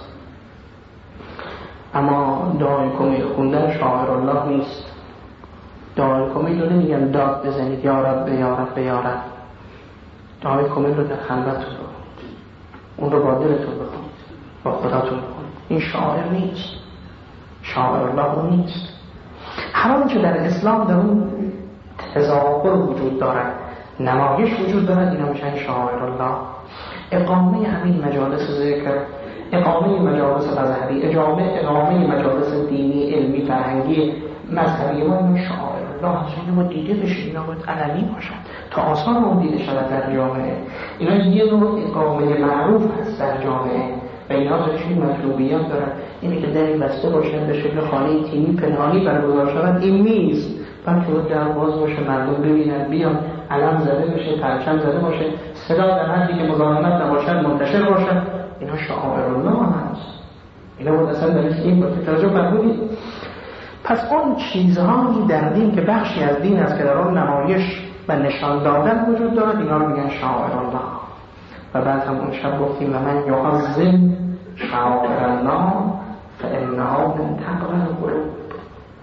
اما دعای کمیل خوندن شاعر الله نیست. دعای کمیل رو نمیگن داد بزنید یا رب یا رب یا رب. دعای کمیل رو در خلوتتون بخونید، اون رو با دلتون بخونید، با خداتون بخونید. این شاعر نیست، شاعر الله نیست. هر آنچه در اسلام در اون تظاهر وجود دارد، نمایش وجود دارد، اینا میشن شاعر الله. اقامه همین مجالس ذکر، اقامه مجالس مذهبی، اقامه مجالس دینی، علمی، فرهنگی، مذهبی ما این شعائر الله هست. اینا باید دیده بشه، اینا باید علنی باشن تا آثار اون دیده شود در جامعه. اینا یه نوع اقامه معروف هست در جامعه و اینا داشتین مطلوبیت دارن. اینه که دری بسته باشن به شکل خانه تیمی پنهانی برگزار شود، این نیست. بلکه باید در باز باشه، مردم ببینن، بیان، علم زده بشه، پرچم زده باشه، صدا در حدی که مزاحمت نباشد منتشر باشد. اینا شعائر الله هست. اینا بود اصلا در این با توجه فرمودید. پس اون چیزهایی در دین که بخشی از دین است که در اون نمایش و نشان دادن وجود دارد، اینا رو میگن شعائر الله. و بعد هم اون شب گفتیم و من یعظم شعائر الله فانها من تقوی القلوب.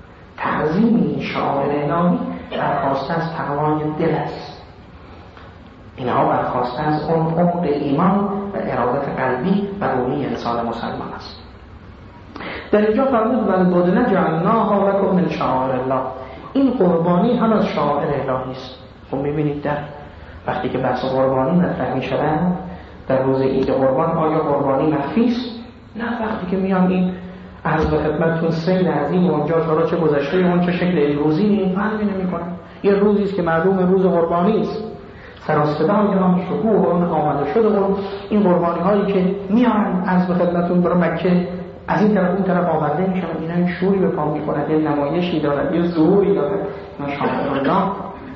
تعظیم این شعائر الهی برخواسته از تقوای دل است. اینها برخواسته از اون عمق ایمان و ارادت قلبی و روحی انسان مسلمان است. در اینجا فرمود والبدن جعلناها لکم من شعائر الله، این قربانی هم از شعائر الهی است. خب میبینید در وقتی که بحث قربانی مطرح میشود در روز عید قربان، آیا قربانی مخفی است؟ نه، وقتی که میان این عرض به خدمتتون سید عظیم اونجا تا چه گذشته اون چه شکل امروزی این فرقی نمی‌کنه. یه روزی است که معلوم روز قربانی است، سر و صدای اون شکوه اون آمده شده اون این قربانی هایی که میان عرض به خدمتتون برای مکه از این طرف اون طرف آورده میشن، اینا این شوری به پا میکنه، یه نمایشی داره، یه ظهوری داره. اینا شامل الله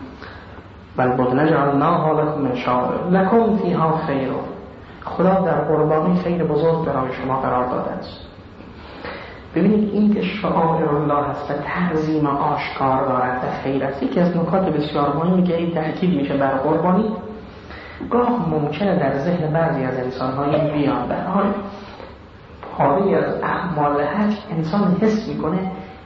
بل بدن جعلناها لکم من شعائر لکم فیها خیر. خدا در قربانی خیر بزرگ برای شما قرار داده است. ببینید این که شعائر الله هست و تعظیم آشکار دارد و خیر است، یکی از نکات بسیار مهمی که این تأکید میشه بر قربانی. گاه ممکنه در ذهن بعضی از انسان‌های بیان در حال حالی از اعمال حج انسان حس میکنه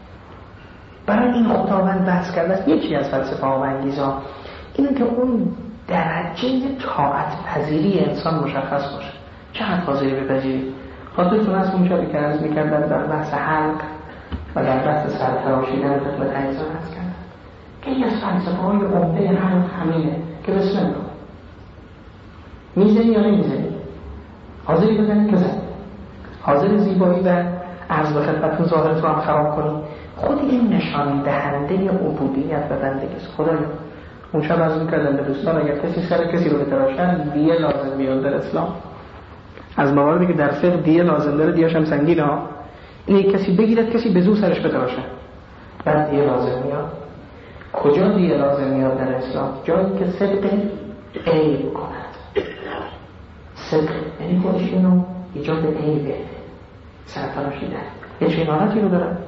برای این خداوند بحث کرده است. یکی از فلسفه ها و انگیزها اینه که اون درجه طاعت پذیری انسان مشخص باشه. چقدر حاضری بپذیری؟ خاطرتون هست اون شبی که عرض میکردن در بحث حلق و در بحث سرتراشیدن خدمت عزیزان هست کردن که یکی از فلسفه های عمده حلق همینه که بسم الله میزنی یا نمیزنی، حاضری بزنی که زنی، حاضر زیبایی و عرض به خدمتتون ظاهرت رو هم خراب کنی. خود این نشان دهنده عبودیت و بندگی است. خدایا اون شب عرض میکردن به دوستان اگر کسی سر کسی رو بتراشن دیه لازم میاد در اسلام. از مواردی که در فقه دیه لازم داره، دیه‌اش هم سنگینه ها. اینه کسی بگیرد کسی به زور سرش بتراشه بعد دیه لازم میاد. کجا دیه لازم میاد در اسلام؟ جایی که صدق عیب کند. صدق یعنی خودش اینو ایجاد عیبه، سرتراشیدن یه چنین حالتی رو داره.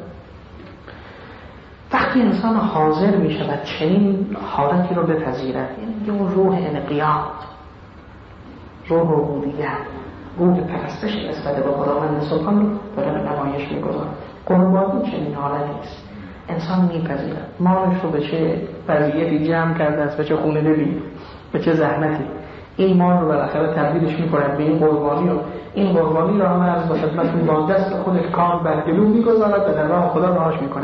وقتی انسان حاضر می شود چنین حالتی رو بپذیرد، یعنی اون روح انقیاد، روح عبودیت، روح پرستش نسبت به خداوند سبحان رو داره به نمایش می گذارد. قربانی چنین حالتی است. انسان می پذیرد مالش رو به چه وضعیتی جمع کرده است، به چه خونه دلی، به چه زحمتی این مال رو بالاخره تبدیلش می کنند به این قربانی رو. این قربانی رو هم از با خدمتون با دست خودش کار بر گلو می گذارد و در راه خدا راهش می کنه.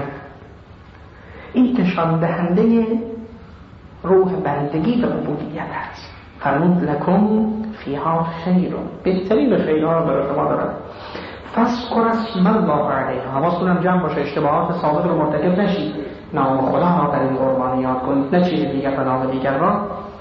این نشان دهنده روح بندگی و عبودیت است. فرمود لکم فیها خیر، بهترین خیرها رو برای شما دارد. فاذکر اسم الله علیها، حواستون هم جمع باشه اشتباهات سابق رو مرتکب نشید. نام خدا را در این قربانی یاد کنید، نه چیز دیگر و نام دیگر را.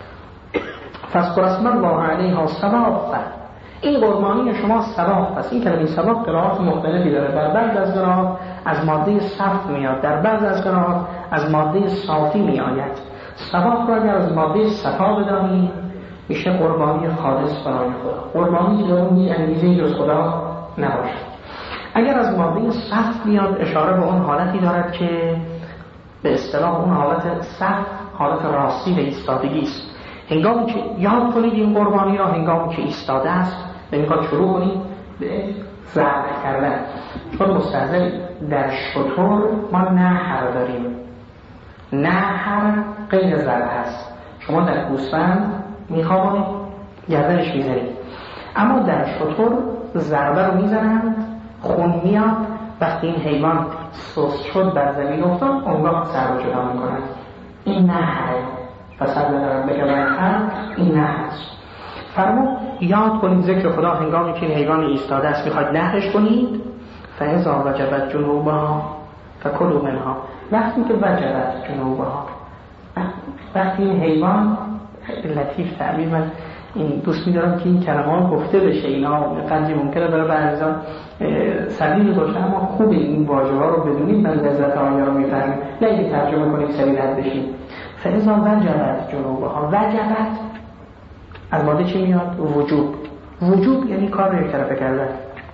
فاذکر اسم الله علیها صوافا، این قربانی شما صواف است. این کلمه صواف قرائات مختلفی داره. در بعض از قرائات از ماده صف میاد، در بعض از قرائات از ماده صافی میآید. صواف را اگر از ماده صفا بدانید میشه قربانی خالص برای خدا، قربانی که اون هیچ انگیزه‌ای جز خدا نباشد. اگر از ماده صف میاد اشاره به اون حالتی دارد که به اصطلاح اون حالت صف حالت راستی و ایستادگی است. هنگامی که یاد کنید این قربانی را، هنگامی که ایستاده است نمیخواد شروع کنید به ذبح کردن. چون مستحضر در شتر ما نحر داریم، نحر غیر ذبح است. شما در گوسفند میخوابانید گردنش میزنید، اما در شتر ضربه رو میزنند، خون میاد، وقتی این حیوان سست شد بر زمین افتاد اونگاه سر رو جدا میکنند. این نحر فصل دارم بگم این نحر است. فرمود یاد کنید ذکر خدا هنگامی که این حیوان ایستاده است میخواید نحرش کنید. فاذا وجبت جنوبها فکلوا منها، وقتی که وجبت جنوبها، وقتی این حیوان لطیف تعبیر، من این دوست می‌دارم که این کلمات گفته بشه، اینا قدری ممکنه برای بعضی‌ها سلیل باشه، اما خوب این واژه‌ها رو بدونید من لذت آنها رو می‌فهمم، نه اینکه ترجمه کنید سریع رد بشید. فاذا وجبت جنوبها، وجبت از ماده چی میاد؟ وجوب. وجوب یعنی کار رو یک طرفه کردن.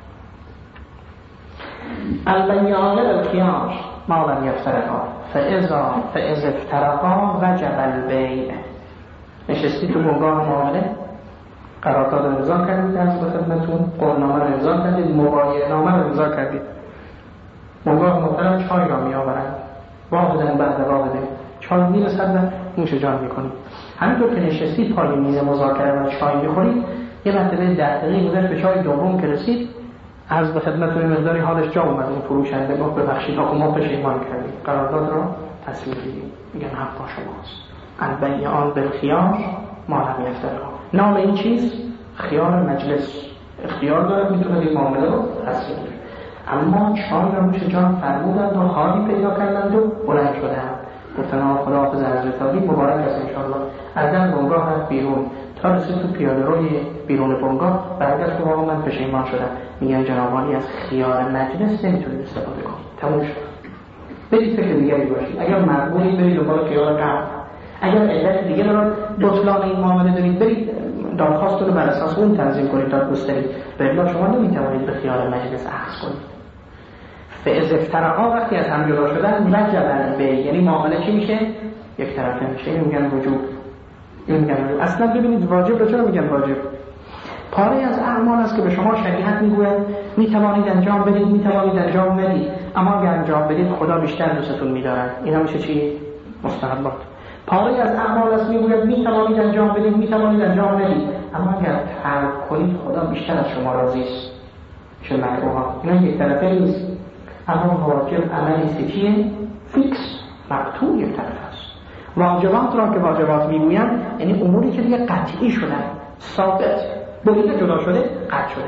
البیان الخیار ما لم یفترقا فاذا فاذا افترقا وجب البیع. نشستی تو بنگاه معامله، قرارداد رو امضا کردید، درس به خدمتتون قولنامه رو امضا کردید، مبایعه نامه رو امضا کردید. بنگاه محترم چای را می آورند، واحدن بعد واحده چای میرسد و نوش جان میکنید. همینطور که نشستید پای میز مذاکره و چای میخورید، یه مرتبه ده دقیقه گذشت به چای دوم که رسید، عرض به خدمتتون مقداری حالش جا اومد، اون فروشنده گفت ببخشید آقا ما پشیمان کردیم، قرارداد را تصویب دیدیم. میگن حق با شماست. البیع آن بالخیار ما لم یفترقا. نام این چیز خیار مجلس، اختیار داره میتونه این معامله رو تصویب کنه. اما چای را نوش جان فرمودند و حالی پیدا کردند و بلند شدند. گفتن خدا حافظ حضرت علی مبارک است انشاءالله. از در بنگاه رفت بیرون تا رسید تو پیاده روی بیرون بنگاه، برگشت و آقا من پشیمان شدم. میگن جناب عالی از خیار مجلس نمیتونید استفاده کنید، تموم شد. برید فکر دیگری باشید. اگر مقبولید برید دنبال خیار قبل، اگر علت دیگه دارد بطلان این معامله دارید برید درخواستتون رو بر اساس اون تنظیم کنید تا دوست دارید. بلا شما نمیتوانید به خیار مجلس اخذ کنید. فاذا افترقا وقتی از هم جدا شدن وجب به، یعنی معامله چی میشه؟ یک طرفه میشه. این میگن وجوب. این میگن اصلا ببینید واجب رو چرا میگن واجب؟ پاره از اعمال است که به شما شریعت میگوید میتوانید انجام بدید، میتوانید انجام بدید، اما اگر انجام بدید خدا بیشتر دوستتون می‌دارد. اینا میشه چی؟ مستحبات. پاره از اعمال است میگوید میتوانید انجام بدید، میتوانید انجام بدید، اما اگر ترک کنید خدا بیشتر از شما راضی است. چه مکروها. اینا یک طرفه نیست. اما واجب عملی سیچیه فیکس مقطوع یک طرف است. واجبات را که واجبات میگویند یعنی اموری که دیگه قطعی شدن، ثابت، بوده جدا شده، قطع شده.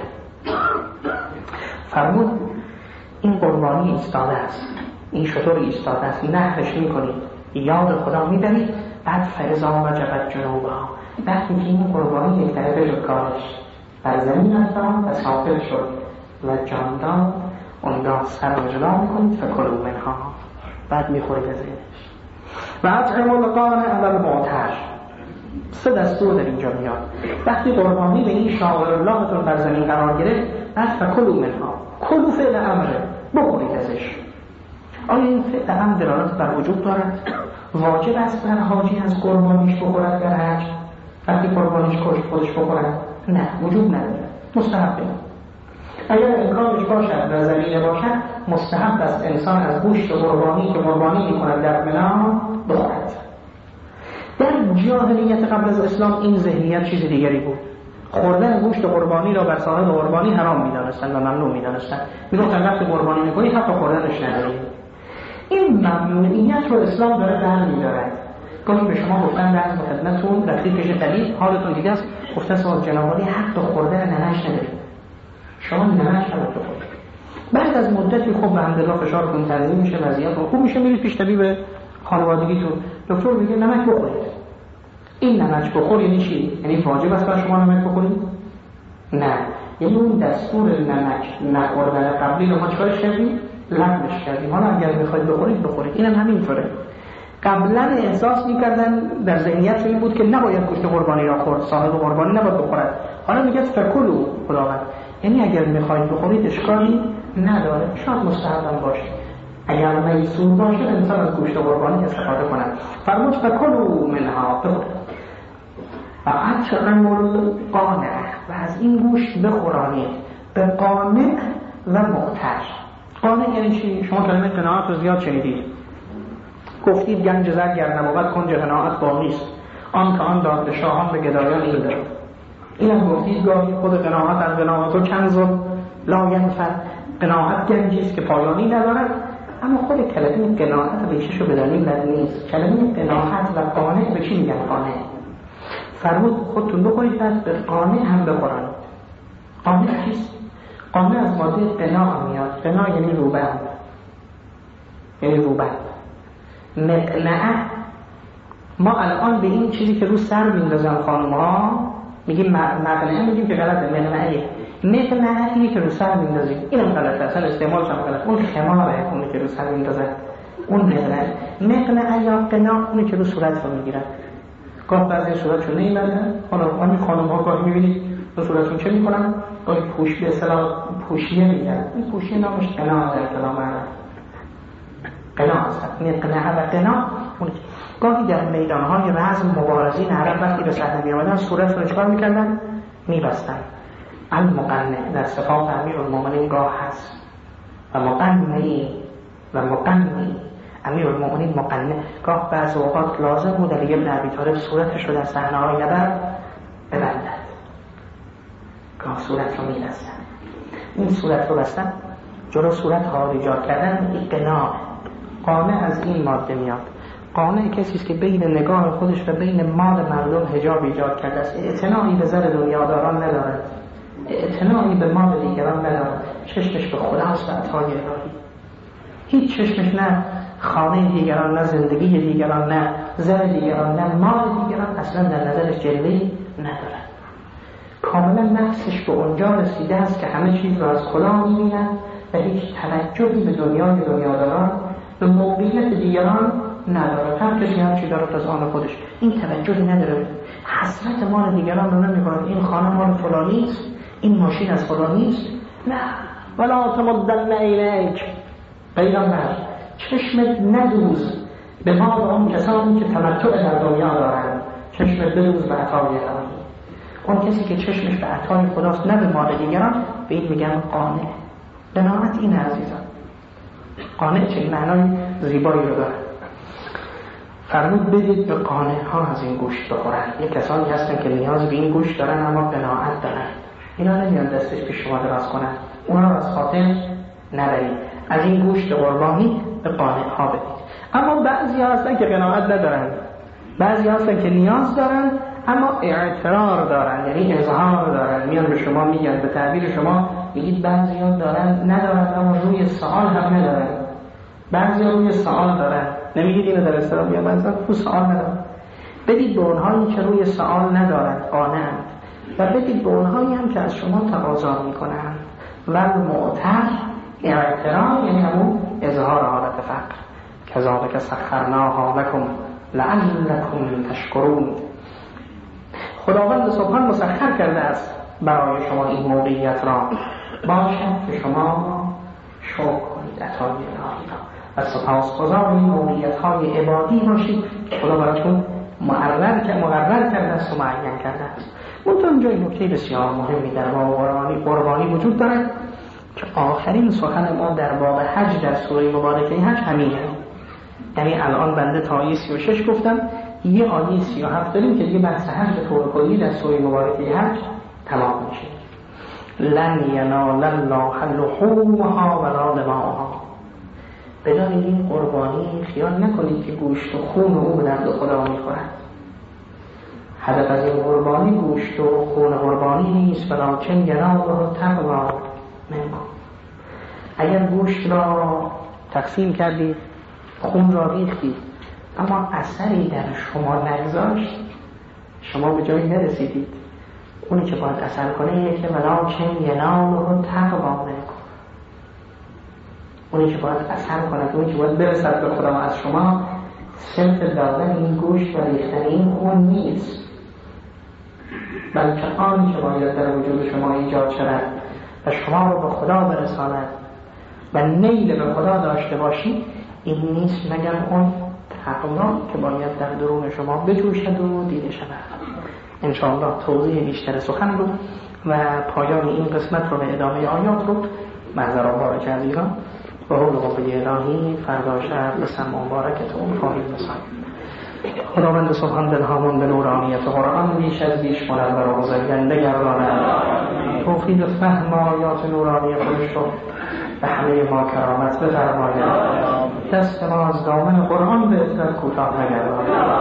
فرمود این قربانی ایستاده است، این شطور ایستاده است، نحرش میکنید، یاد خدا میبرید، بعد فرزا وجبت جنوبها، وقتی که این قربانی یک طرفه شد کارش بر زمین افتاد و ثابت شد و جاندان اونگاه سر رو جدا میکنید فکلوا منها، بعد میخورید از اینش. و اطعموا القانع علی المعتر. سه دستور در اینجا میاد. وقتی قربانی به این شاعر اللهتون بر زمین قرار گرفت، بعد فکلوا منها، کلوا فعل امره، بخورید ازش. آیا این فعل امر دلالت بر وجوب دارد؟ واجب است بر حاجی از قربانیش بخورد در حج؟ وقتی قربانیش کشت خودش بخورد؟ نه، وجوب نداره، مستحبه. اگر امکانش باشد و زمینه باشد مستحب است انسان از گوشت قربانی که قربانی میکند در منا بخورد. در جاهلیت قبل از اسلام این ذهنیت چیز دیگری بود. خوردن گوشت قربانی را بر صاحب قربانی حرام می‌دانستند و ممنوع می‌دانستند. میگفتن وقتی قربانی می‌کنی حتی خوردنش نداری. این ممنوعیت رو اسلام داره برمی‌دارد. گاهی به شما گفتن در خدمتتون رفیقش قریب حالتون دیگه است، گفتن سوال جناب عالی حق خوردن نمش ندارید. شما نمش نباید بخورید. بعد از مدتی خوب الحمدلله فشارتون تنظیم میشه، وضعیتتون خوب میشه، میرید پیش طبیب خانوادگیتون، دکتر میگه نمک بخورید. این نمک بخور یعنی چی؟ یعنی واجب است بر شما نمک بخورید؟ نه، یعنی اون دستور نمک نخوردن قبلی رو ما چیکارش کردیم؟ لغوش کردیم. حالا اگر میخواید بخورید بخورید. اینم همینطوره. قبلا احساس میکردن در ذهنیت این بود که نباید گوشت قربانی را خورد، صاحب قربانی نباید بخورد. حالا میگه فکلوا خداوند، یعنی اگر میخواید بخورید اشکالی نداره، شاید مستحب باشه. اگر میسور باشه انسان از گوشت قربانی استفاده کنه. فرمود فکلوا منها، و اطعموا القانع، و از این گوشت بخورانید به قانع و معتر. قانع یعنی چی؟ شما کلمه قناعت رو زیاد شنیدید. گفتید گنج زر گر نبود کنج قناعت باقی است، آن که آن داد به شاهان به گدایان این دارد. این هم گفتید گاهی خود قناعت از قناعت و کنز لا ینفد، قناعت گنجی است که پایانی ندارد. اما خود کلمه قناعت ریشش رو بدانید بد نیست. کلمه قناعت و قانع به چی میگن؟ قانع. فرمود خودتون بکنید بعد به قانع هم بخورن. قانع چیست؟ قانع از ماده قناع میاد. قناع یعنی روبند، یعنی روبند. مقنعه، ما الان به این چیزی که رو سر میندازن خانم ها میگیم مقنعه، میگیم که غلطه. مقنعه مقنعه اینی که رو سر میندازیم، اینم غلطه، اصلا استعمالش هم غلطه. اون خماره اونی که رو سر میندازن، اون مقنعه. مقنعه یا قناع اونی که رو صورت رو میگیرن. گاه بعضی صورتشون نمیبندن. حالا همین خانم ها گاهی میبینید رو صورتشون چه میکنن؟ گاهی پوش به اصطلاح پوشیه میگن. این پوشیه نامش قناع در کلام عرب. قناع است. مقنعه و قناع اون. گاهی در میدانهای رزم مبارزین عرب وقتی به صحنه میآمدن صورتشون رو چیکار میکردن؟ میبستن. المقنع در صفات امیرالمومنین گاه هست و مقنعی و مقنعی امیرالمومنین مقنع گاه بعض اوقات لازم بود علی بن ابی طالب صورتش رو در صحنه‌های نبرد ببندد، گاه صورت رو می‌بستن. این صورت رو بستن، جلو صورت ها رو ایجاد کردن. اقناع، قانع از این ماده میاد. قانع کسی است که بین نگاه خودش و بین مال مردم حجاب ایجاد کرده است، اعتنایی به زر دنیاداران ندارد، اعتنایی به مال دیگران ندارد، چشمش به خداست و عطای الهی. هیچ چشمش نه خانه دیگران، نه زندگی دیگران، نه زر دیگران، نه مال دیگران، اصلا در نظرش جلوه‌ای ندارد. کاملا نفسش به اونجا رسیده است که همه چیز رو از خدا می‌بیند و هیچ توجهی به دنیای دنیاداران، به موقعیت دیگران نداره. هر کسی هر چی داره از آن خودش، این توجهی نداره. حسرت مال دیگران رو نمی‌کنه. این خانه مال فلانی است، این ماشین از فلانی است. نه، ولا تمدن عینیک، پیغمبر چشمت ندوز به مال اون کسانی که تمتع در دنیا دارند، چشمت بدوز به عطای الهی. اون کسی که چشمش به عطای خداست نه به مال دیگران، به این میگن قانع. به نامت این عزیزان، قانع چه معنای زیبایی رو داره. فرمود بدید به قانع ها از این گوشت بخورن. یک کسانی هستن که نیاز به این گوشت دارن اما قناعت دارن، اینا نمیان دستش پیش شما دراز کنن، اونا رو از خاطر نبرید. از این گوشت قربانی به قانع ها بدید. اما بعضی هستن که قناعت ندارن، بعضی هستن که نیاز دارن اما اعتراض دارن، یعنی اظهار دارن، میان به شما میگن، به تعبیر شما میگید بعضی ها دارن ندارن اما روی سوال هم ندارن. بعضی ها روی سوال دارن، نمیگید اینو در اصطلاح میگن بعضی ها روی سوال ندارن. بدید به اونهایی که روی سوال ندارن قانعند، و بدید به اونهایی هم که از شما تقاضا میکنن. و معتر اعتراض یعنی همون اظهار حالت فقر. کذالک سخرناها لکم لعلکم تشکرون. خداوند سبحان مسخر کرده است برای شما این موقعیت را، باشد که شما شکر کنید عطای الهی را و سپاسگزار این موقعیت های عبادی باشید که خدا براتون مقرر که مقرر کرده است و معین کرده است. منتها اینجا این نکته بسیار مهمی در باب قربانی قربانی وجود دارد که آخرین سخن ما در باب حج در سوره مبارکه حج همینه. یعنی الان بنده تا آیه سی و شش گفتم، یه آیه سی و هفت داریم که دیگه بحث حج به طور کلی در سوره مبارکه حج تمام میشه. لن ینال الله لحومها ولا دماؤها. بدانید این قربانی خیال نکنید که گوشت و خون او به درد خدا میخورد. هدف از این قربانی گوشت و خون قربانی نیست، ولکن یناله التقوی منکم. اگر گوشت را تقسیم کردید، خون را ریختید، اما اثری در شما نگذاشت، شما به جایی نرسیدید. اونی که باید اثر کنه اینه که ولکن یناله التقوی منکم. اونی که باید اثر کنه، اونی که باید برسد به خدا از شما، صرف دادن این گوشت و ریختن این خون نیست، بلکه آنی که باید در وجود شما ایجاد شود و شما رو به خدا برساند و نیل به خدا داشته باشید، این نیست مگر اون تقوا که باید در درون شما بجوشد و دیده شود. انشاءالله توضیح بیشتر سخن رو و پایان این قسمت رو به ادامه آیات رو منظر مبارک از ایران و حول قوه الهی فردا شب به سم مبارکتون خواهیم رساند. خداوند سبحان دلهامون به نورانیت قرآن بیش از بیش منور و بزرگنده گرداند. توفیق فهم آیات نورانی خودش رو به همه ما کرامت بفرماید. دست ما از دامن قرآن به عزت کوتاه نگرداند.